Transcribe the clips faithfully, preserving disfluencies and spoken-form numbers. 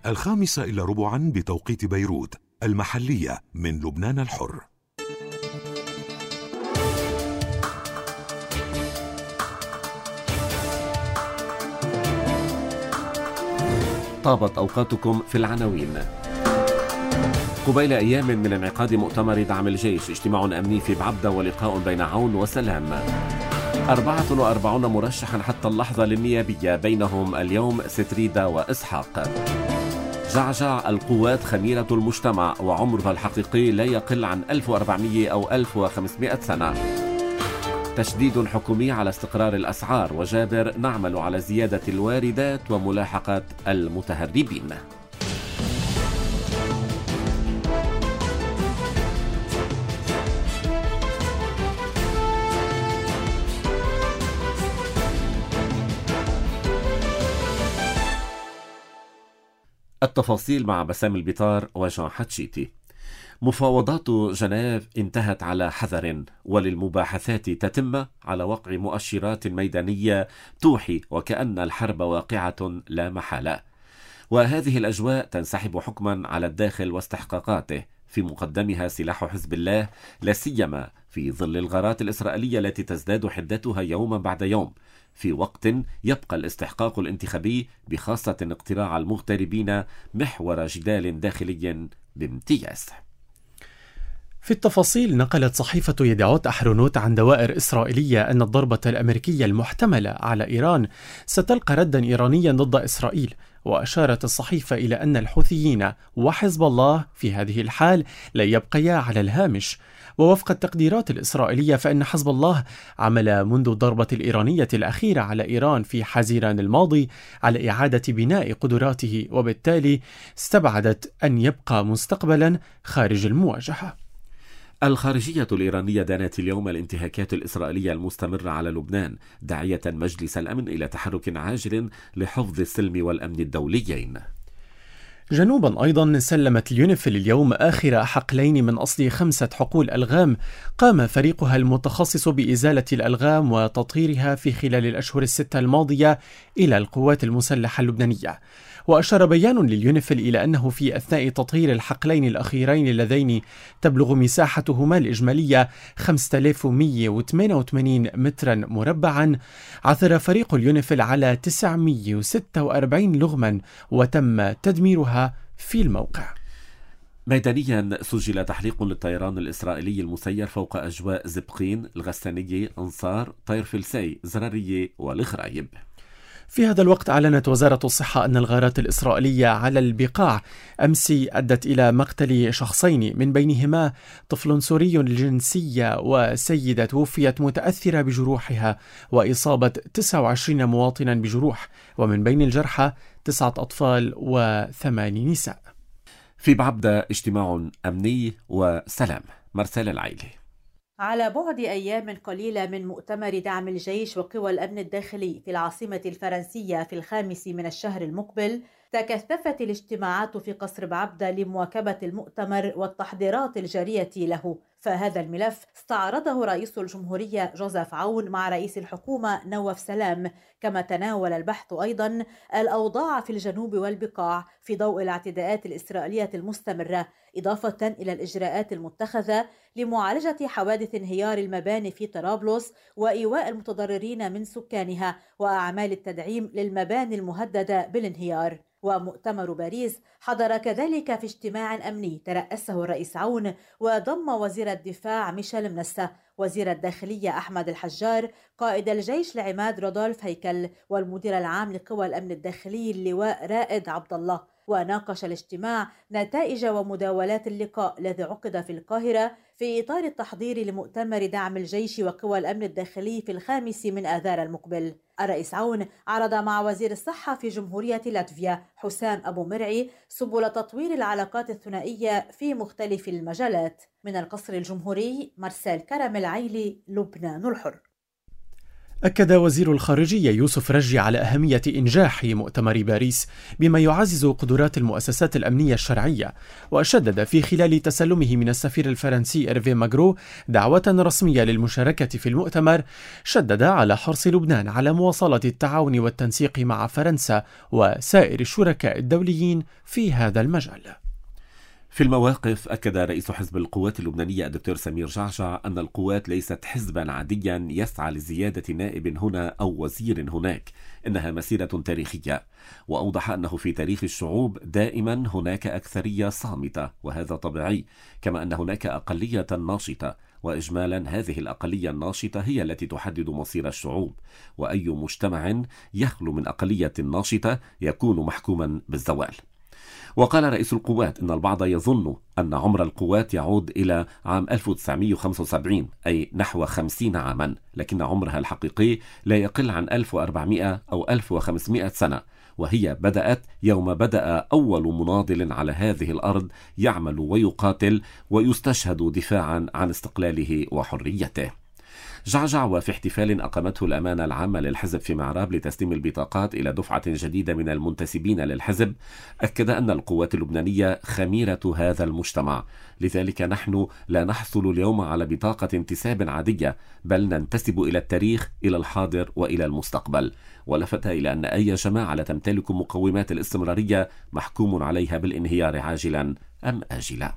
الخامسة إلى ربعا بتوقيت بيروت المحلية من لبنان الحر. طابت أوقاتكم في العناوين. قبيل أيام من انعقاد مؤتمر دعم الجيش، اجتماع أمني في بعبدة ولقاء بين عون وسلام. أربعة وأربعون مرشحا حتى اللحظة للنيابية، بينهم اليوم ستريدا وإسحاق. جعجع القوات خميرة المجتمع، وعمرها الحقيقي لا يقل عن ألف وأربعمئة أو ألف وخمسمئة سنة. تشديد حكومي على استقرار الأسعار، وجابر نعمل على زيادة الواردات وملاحقة المتهربين. التفاصيل مع بسام البطار وجان حتشيتي. مفاوضات جنيف انتهت على حذر، وللمباحثات تتم على وقع مؤشرات ميدانية توحي وكأن الحرب واقعة لا محالة، وهذه الأجواء تنسحب حكما على الداخل واستحقاقاته، في مقدمها سلاح حزب الله، لا سيما في ظل الغارات الإسرائيلية التي تزداد حدتها يوما بعد يوم، في وقت يبقى الاستحقاق الانتخابي بخاصة اقتراع المغتربين محور جدال داخلي بامتياز. في التفاصيل، نقلت صحيفة يدعوت أحرونوت عن دوائر إسرائيلية أن الضربة الأمريكية المحتملة على إيران ستلقى ردا إيرانيا ضد إسرائيل، وأشارت الصحيفة إلى أن الحوثيين وحزب الله في هذه الحال لا يبقيا على الهامش. ووفق التقديرات الإسرائيلية فإن حزب الله عمل منذ الضربة الإيرانية الأخيرة على إيران في حزيران الماضي على إعادة بناء قدراته، وبالتالي استبعدت أن يبقى مستقبلا خارج المواجهة. الخارجية الإيرانية دانت اليوم الانتهاكات الإسرائيلية المستمرة على لبنان، داعية مجلس الأمن إلى تحرك عاجل لحفظ السلم والأمن الدوليين. جنوبا أيضا، سلمت اليونيفيل اليوم آخر حقلين من أصل خمسة حقول ألغام قام فريقها المتخصص بإزالة الألغام وتطهيرها في خلال الأشهر الستة الماضية إلى القوات المسلحة اللبنانية. وأشار بيان لليونيفيل إلى أنه في أثناء تطهير الحقلين الأخيرين اللذين تبلغ مساحتهما الإجمالية خمسة آلاف ومئة وثمانية وثمانين مترا مربعا، عثر فريق اليونيفيل على تسعمئة وستة وأربعين لغما وتم تدميرها في الموقع. ميدانيا، سجل تحليق للطيران الإسرائيلي المسير فوق أجواء زبقين، الغسانية، أنصار، طير فلسي، زرارية والخرايب. في هذا الوقت أعلنت وزارة الصحة أن الغارات الإسرائيلية على البقاع أمس أدت إلى مقتل شخصين، من بينهما طفل سوري الجنسية وسيدة توفيت متأثرة بجروحها، وإصابة تسعة وعشرين مواطنا بجروح، ومن بين الجرحى تسعة أطفال وثماني نساء. في بعبدة اجتماع أمني وسلام. مرسال العيلي. على بعد أيام قليلة من مؤتمر دعم الجيش وقوى الأمن الداخلي في العاصمة الفرنسية في الخامس من الشهر المقبل، تكثفت الاجتماعات في قصر بعبدة لمواكبة المؤتمر والتحضيرات الجارية له. فهذا الملف استعرضه رئيس الجمهورية جوزيف عون مع رئيس الحكومة نواف سلام، كما تناول البحث أيضا الأوضاع في الجنوب والبقاع في ضوء الاعتداءات الإسرائيلية المستمرة، إضافة إلى الإجراءات المتخذة لمعالجة حوادث انهيار المباني في طرابلس وإيواء المتضررين من سكانها وأعمال التدعيم للمباني المهددة بالانهيار. ومؤتمر باريس حضر كذلك في اجتماع أمني ترأسه الرئيس عون، وضم وزير الدفاع ميشيل منسة، وزير الداخلية أحمد الحجار، قائد الجيش العماد رودولف هيكل، والمدير العام لقوى الأمن الداخلي اللواء رائد عبد الله. وناقش الاجتماع نتائج ومداولات اللقاء الذي عقد في القاهرة في إطار التحضير لمؤتمر دعم الجيش وقوى الأمن الداخلي في الخامس من آذار المقبل. الرئيس عون عرض مع وزير الصحة في جمهورية لاتفيا حسام أبو مرعي سبل تطوير العلاقات الثنائية في مختلف المجالات. من القصر الجمهوري، مرسال كرم العيلي، لبنان الحر. أكد وزير الخارجية يوسف رجي على أهمية إنجاح مؤتمر باريس بما يعزز قدرات المؤسسات الأمنية الشرعية، وشدد في خلال تسلمه من السفير الفرنسي إيرفي ماغرو دعوة رسمية للمشاركة في المؤتمر، شدد على حرص لبنان على مواصلة التعاون والتنسيق مع فرنسا وسائر الشركاء الدوليين في هذا المجال. في المواقف أكد رئيس حزب القوات اللبنانية الدكتور سمير جعجع أن القوات ليست حزبا عاديا يسعى لزيادة نائب هنا أو وزير هناك، إنها مسيرة تاريخية. وأوضح أنه في تاريخ الشعوب دائما هناك أكثرية صامتة، وهذا طبيعي، كما أن هناك أقلية ناشطة، وإجمالا هذه الأقلية الناشطة هي التي تحدد مصير الشعوب، وأي مجتمع يخلو من أقلية ناشطة يكون محكوما بالزوال. وقال رئيس القوات إن البعض يظن أن عمر القوات يعود إلى عام ألف وتسعمئة وخمسة وسبعين، أي نحو خمسين عاما، لكن عمرها الحقيقي لا يقل عن ألف وأربعمئة أو ألف وخمسمئة سنة، وهي بدأت يوم بدأ أول مناضل على هذه الأرض يعمل ويقاتل ويستشهد دفاعا عن استقلاله وحريته. جعجع وفي احتفال أقامته الأمانة العامة للحزب في معراب لتسليم البطاقات إلى دفعة جديدة من المنتسبين للحزب، أكد أن القوات اللبنانية خميرة هذا المجتمع، لذلك نحن لا نحصل اليوم على بطاقة انتساب عادية، بل ننتسب إلى التاريخ، إلى الحاضر وإلى المستقبل. ولفت إلى أن أي جماعة لا تمتلك مقومات الاستمرارية محكوم عليها بالانهيار عاجلا أم آجلا.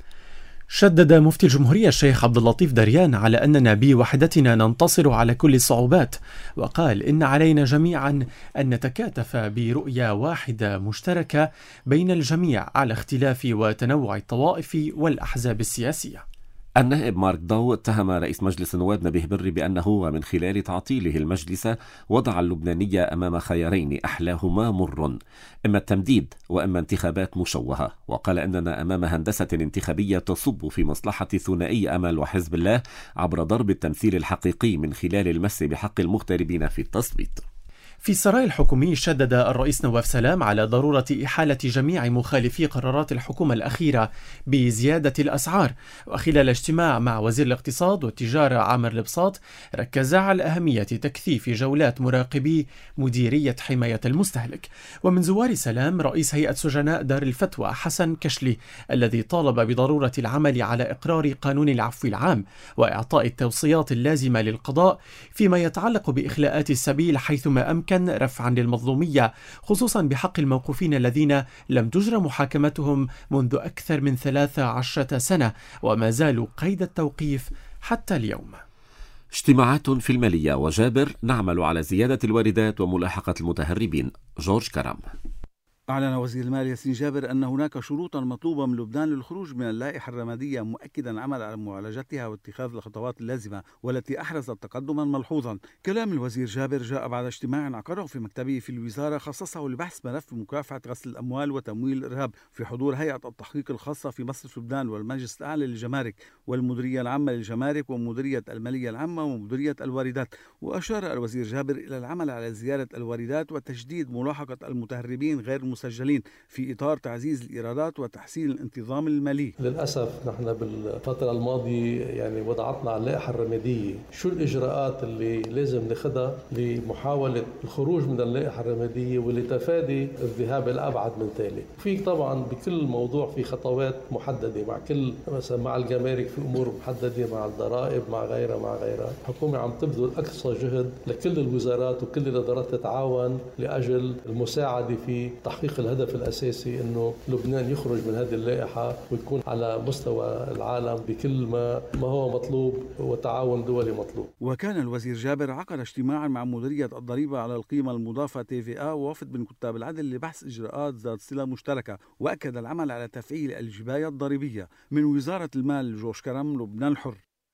شدد مفتي الجمهورية الشيخ عبد اللطيف دريان على أننا بوحدتنا ننتصر على كل الصعوبات، وقال إن علينا جميعا أن نتكاتف برؤية واحدة مشتركة بين الجميع على اختلاف وتنوع الطوائف والأحزاب السياسية. النائب مارك ضو اتهم رئيس مجلس النواب نبيه بري بأنه ومن خلال تعطيله المجلس وضع اللبنانية أمام خيارين أحلاهما مر، إما التمديد وإما انتخابات مشوهة، وقال أننا أمام هندسة انتخابية تصب في مصلحة ثنائي أمل وحزب الله عبر ضرب التمثيل الحقيقي من خلال المس بحق المغتربين في التصويت. في السراي الحكومي شدد الرئيس نواف سلام على ضرورة إحالة جميع مخالفي قرارات الحكومة الأخيرة بزيادة الأسعار، وخلال اجتماع مع وزير الاقتصاد والتجارة عامر البساط ركز على أهمية تكثيف جولات مراقبي مديرية حماية المستهلك. ومن زوار سلام رئيس هيئة سجناء دار الفتوى حسن كشلي، الذي طالب بضرورة العمل على إقرار قانون العفو العام وإعطاء التوصيات اللازمة للقضاء فيما يتعلق بإخلاءات السبيل حيثما أمكن رفعا للمظلومية، خصوصا بحق الموقوفين الذين لم تجرى محاكمتهم منذ أكثر من ثلاث عشرة سنة وما زالوا قيد التوقيف حتى اليوم. اجتماعات في المالية وجابر نعمل على زيادة الواردات وملاحقة المتهربين. جورج كرم. أعلن وزير المال ياسين جابر أن هناك شروطا مطلوبة من لبنان للخروج من اللائحة الرمادية، مؤكدا العمل على معالجتها واتخاذ الخطوات اللازمة والتي أحرزت تقدما ملحوظا. كلام الوزير جابر جاء بعد اجتماع عقده في مكتبه في الوزارة خصصه لبحث ملف مكافحة غسل الأموال وتمويل الإرهاب في حضور هيئة التحقيق الخاصة في مصرف لبنان والمجلس الأعلى للجمارك والمديرية العامة للجمارك ومديرية المالية العامة ومديرية الواردات. وأشار الوزير جابر إلى العمل على زيادة الواردات وتجديد ملاحقة المتهربين غير مسجلين في إطار تعزيز الإيرادات وتحسين الانتظام المالي. للأسف نحن بالفترة الماضية يعني وضعتنا على اللائحة الرمادية، شو الإجراءات اللي لازم ناخدها لمحاولة الخروج من اللائحة الرمادية ولتفادي الذهاب الأبعد من ذلك؟ في طبعا بكل موضوع في خطوات محددة مع كل مثلا مع الجمارك في أمور محددة، مع الضرائب مع غيرها مع غيرها. الحكومة عم تبذل أقصى جهد لكل الوزارات وكل الإدارات تتعاون لأجل المساعدة في تحقيق الهدف الأساسي أنه لبنان يخرج من هذه اللائحة ويكون على مستوى العالم بكل ما ما هو مطلوب وتعاون دولي مطلوب. وكان الوزير جابر عقد اجتماعا مع مديرية الضريبة على القيمة المضافة تي في إيه ووفد من كتاب العدل لبحث إجراءات ذات صلة مشتركة، وأكد العمل على تفعيل الجباية الضريبية. من وزارة المال جورج كرم، لبنان الحر.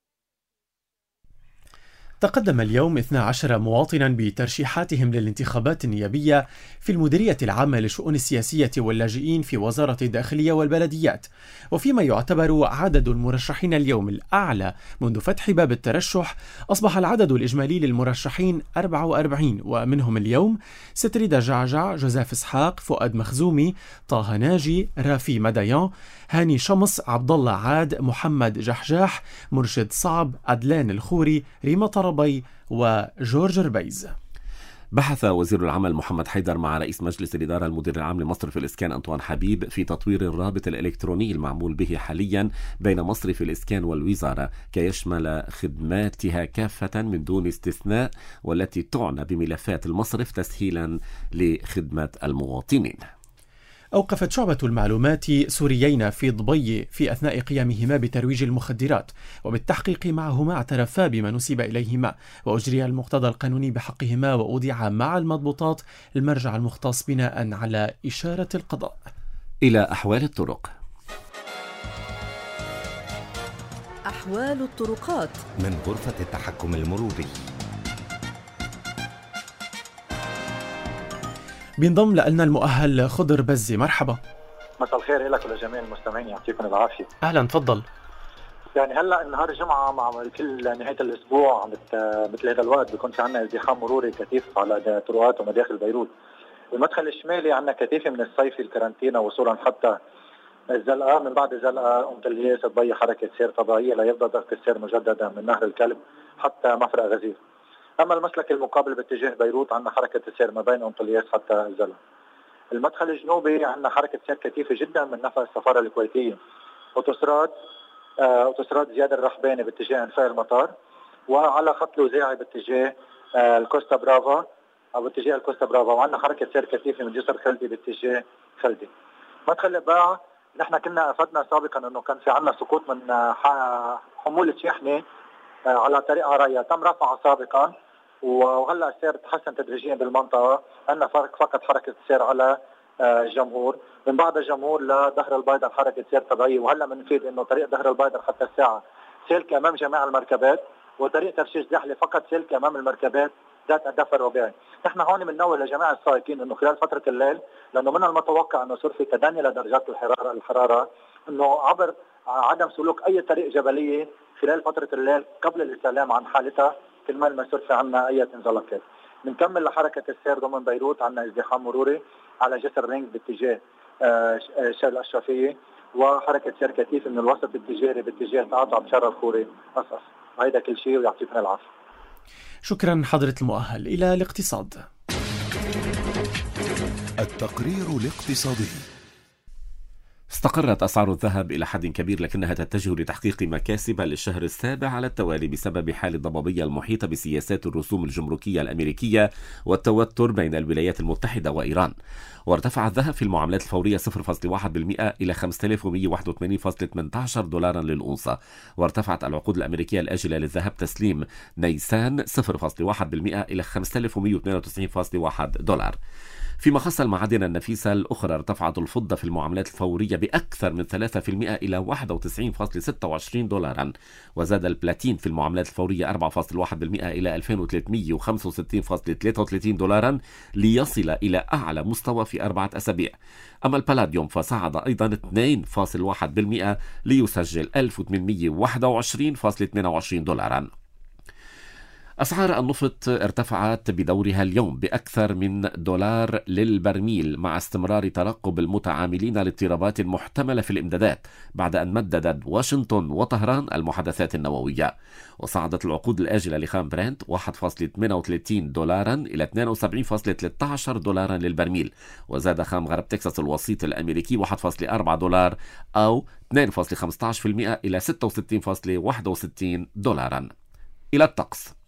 تقدم اليوم اثنا عشر مواطنا بترشيحاتهم للانتخابات النيابية في المديرية العامة للشؤون السياسية واللاجئين في وزارة الداخلية والبلديات، وفيما يعتبر عدد المرشحين اليوم الأعلى منذ فتح باب الترشح، أصبح العدد الإجمالي للمرشحين أربعة وأربعين، ومنهم اليوم ستريدا جعجع، جوزيف إسحاق، فؤاد مخزومي، طه ناجي، رافي مديان، هاني شمس، عبد الله عاد، محمد جحجاح، مرشد صعب، عدلان الخوري، ريما عربي وجورج ربيز. بحث وزير العمل محمد حيدر مع رئيس مجلس الإدارة المدير العام لمصرف الإسكان أنطوان حبيب في تطوير الرابط الإلكتروني المعمول به حاليا بين مصرف الإسكان والوزارة كي يشمل خدماتها كافة من دون استثناء، والتي تعنى بملفات المصرف تسهيلا لخدمة المواطنين. أوقفت شعبة المعلومات سوريين في ضبي في أثناء قيامهما بترويج المخدرات، وبالتحقيق معهما اعترفا بما نسب إليهما، وأجري المقتضى القانوني بحقهما، وأودع مع المضبوطات المرجع المختص بناء على إشارة القضاء. إلى أحوال الطرق. أحوال الطرقات من غرفة التحكم المروري. بينضم لنا المؤهل خضر بزي. مرحبا. مساء الخير لك ولجميع المستمعين، يعطيكم العافية. أهلا، تفضل. يعني هلا نهار الجمعة مع كل نهاية الأسبوع مثل هذا الوقت بيكون في عنا ازدحام مروري كثيف على طرقات ومداخل بيروت. المدخل الشمالي عنا كثيف من الصيفي الكرنتينا وصولا حتى الزلقة، من بعد الزلقة أم تلياس تبي حركة سير طبيعية ليبدأ ضغط السير مجددا من نهر الكلب حتى مفرق غزير. أما المسلك المقابل باتجاه بيروت عندنا حركة السير ما بين أم تلياس حتى الزلقة. المدخل الجنوبي عندنا حركة سير كثيفة جدا من نفق السفارة الكويتية. أوتوستراد آه، أوتوستراد زياد الرحباني باتجاه انفاق المطار، وعلى خط الوزاعي باتجاه آه، الكوستا برافا أو باتجاه الكوستا برافا، وعندنا حركة سير كثيفة من جسر خلدي باتجاه خلدي. مدخل الباع نحن كنا أفدنا سابقا أنه كان في عندنا سقوط من آه، حمولة شحنة آه، على طريق عرايا، تم رفعها سابقا وهلا السير تحسن تدريجيا بالمنطقه. عندنا فرق فقط حركه السير على الجمهور، من بعد الجمهور لظهر البيضاء حركه سير طبيعيه، وهلا بنفيد انه طريق ظهر البيضاء حتى الساعه سلك امام جميع المركبات، وطريق ترشيش زحله فقط سلك امام المركبات ذات الدفع الرباعي. نحن هون بننوه لجميع السائقين انه خلال فتره الليل، لانه من المتوقع انه يصير في تدني لدرجات الحراره الحراره انه عبر عدم سلوك اي طريق جبليه خلال فتره الليل قبل الاستعلام عن حالتها كل ما يصير في عنا اي انزلاقات. بنكمل لحركه السير ضمن بيروت، عندنا ازدحام مروري على جسر رينج باتجاه شارع الاشرفيه، وحركه سير كثيفه من الوسط التجاري باتجاه تقاطع بشارع الخوري قصص. هيدا كل شيء ويعطيكم العافيه. شكرا حضرة المؤهل. إلى الاقتصاد. التقرير الاقتصادي. استقرت أسعار الذهب إلى حد كبير، لكنها تتجه لتحقيق مكاسب للشهر السابع على التوالي بسبب حال الضبابية المحيطة بسياسات الرسوم الجمركية الأمريكية والتوتر بين الولايات المتحدة وإيران. وارتفع الذهب في المعاملات الفورية صفر فاصلة واحد بالمئة إلى خمسة آلاف ومئة وواحد وثمانين فاصلة ثمانية عشر دولارا للأونصة. وارتفعت العقود الأمريكية الآجلة للذهب تسليم نيسان صفر فاصلة واحد بالمئة إلى خمسة آلاف ومئة واثنين وتسعين فاصلة واحد دولار. فيما خص المعادن النفيسة الأخرى، ارتفعت الفضة في المعاملات الفورية بأكثر من ثلاثة بالمئة إلى واحد وتسعين فاصلة ستة وعشرين دولارا، وزاد البلاتين في المعاملات الفورية أربعة فاصلة واحد بالمئة إلى ألفين وثلاثمئة وخمسة وستين فاصلة ثلاثة وثلاثين دولارا ليصل إلى أعلى مستوى في أربعة أسابيع. أما البلاديوم فصعد أيضا اثنين فاصلة واحد بالمئة ليسجل ألف وثمانمئة وواحد وعشرين فاصلة اثنين وعشرين دولارا. أسعار النفط ارتفعت بدورها اليوم بأكثر من دولار للبرميل مع استمرار ترقب المتعاملين لاضطرابات محتملة في الإمدادات بعد أن مددت واشنطن وطهران المحادثات النووية. وصعدت العقود الآجلة لخام برنت واحد فاصلة ثمانية وثلاثين دولارا إلى اثنين وسبعين فاصلة ثلاثة عشر دولارا للبرميل، وزاد خام غرب تكساس الوسيط الأمريكي واحد فاصلة أربعة دولار أو اثنين فاصلة خمسة عشر بالمئة إلى ستة وستين فاصلة واحد وستين دولارا. إلى الطقس.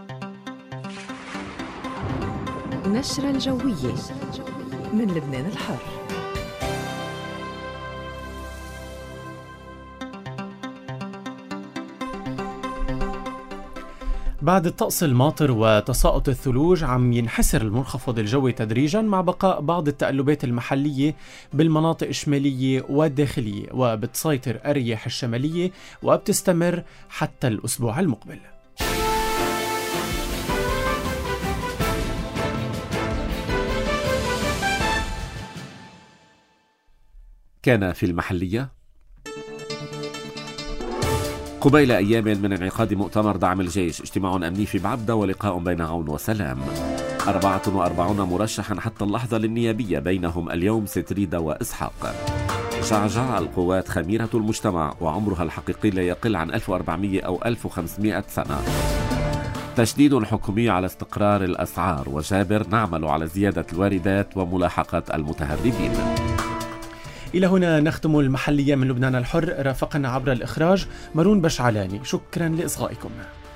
نشرة الجوية من لبنان الحر. بعد الطقس الماطر وتساقط الثلوج عم ينحسر المنخفض الجوي تدريجا مع بقاء بعض التقلبات المحلية بالمناطق الشمالية والداخلية، وبتسيطر الرياح الشمالية وبتستمر حتى الأسبوع المقبل. كان في المحلية قبيل أيام من انعقاد مؤتمر دعم الجيش اجتماع أمني في بعبدة ولقاء بين عون وسلام. أربعة وأربعين مرشحا حتى اللحظة للنيابية، بينهم اليوم ستريدة وإسحاق. جعجع القوات خميرة المجتمع وعمرها الحقيقي لا يقل عن ألف وأربعمئة أو ألف وخمسمئة سنة. تشديد حكومي على استقرار الأسعار. وجابر: نعمل على زيادة الواردات وملاحقة المتهربين. إلى هنا نختم المحلية من لبنان الحر. رافقنا عبر الإخراج مارون بشعلاني. شكرا لإصغائكم.